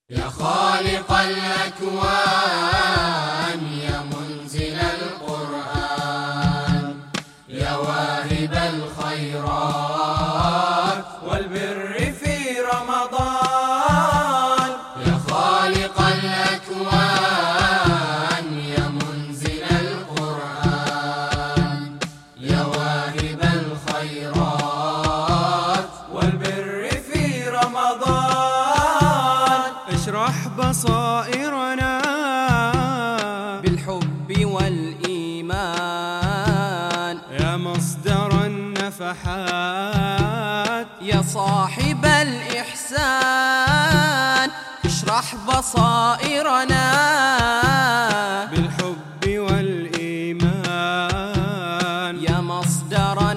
يا خالق الأكوان يا منزل القرآن يا واهب الخيرات والبر في رمضان. يا خالق الأكوان يا منزل القرآن يا واهب الخيرات والبر في رمضان. اشرح بصائرنا بالحب والإيمان يا مصدر النفحات يا صاحب الإحسان. اشرح بصائرنا بالحب والإيمان يا مصدر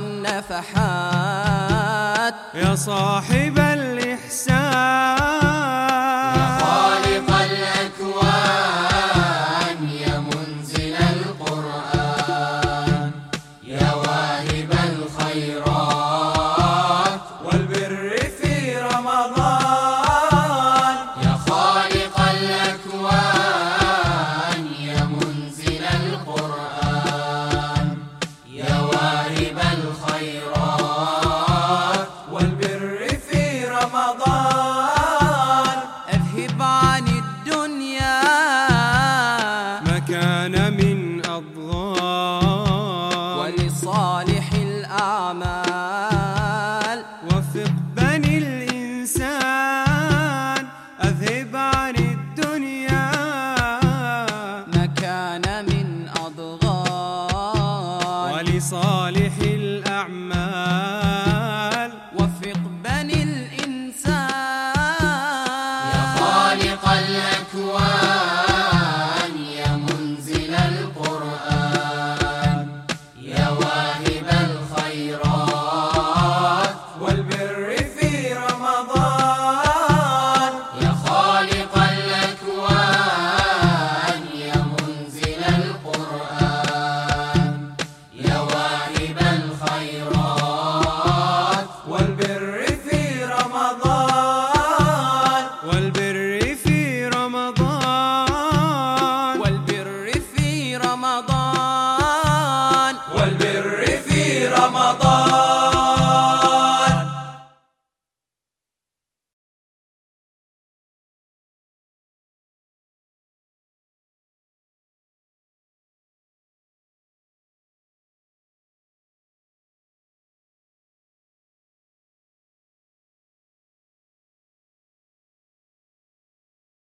النفحات يا صاحب الإحسان. يا خالق الأكوان يا منزل القرآن يا واهب الخيرات والبر في رمضان. يا خالق الأكوان يا منزل القرآن يا واهب الخيرات والبر في رمضان. اذهب عن الدنيا ما كان من أضغان ولصالح الأعمال. وفق بني الإنسان أذهب عن الدنيا ما كان من أضغان ولصالح الأعمال. وفق بني الإنسان. يا خالق الأكوان يا منزل القرآن يا واهب الخيرات والبر في رمضان. يا خالق الأكوان يا منزل القرآن يا واهب الخيرات والبر في رمضان. والبر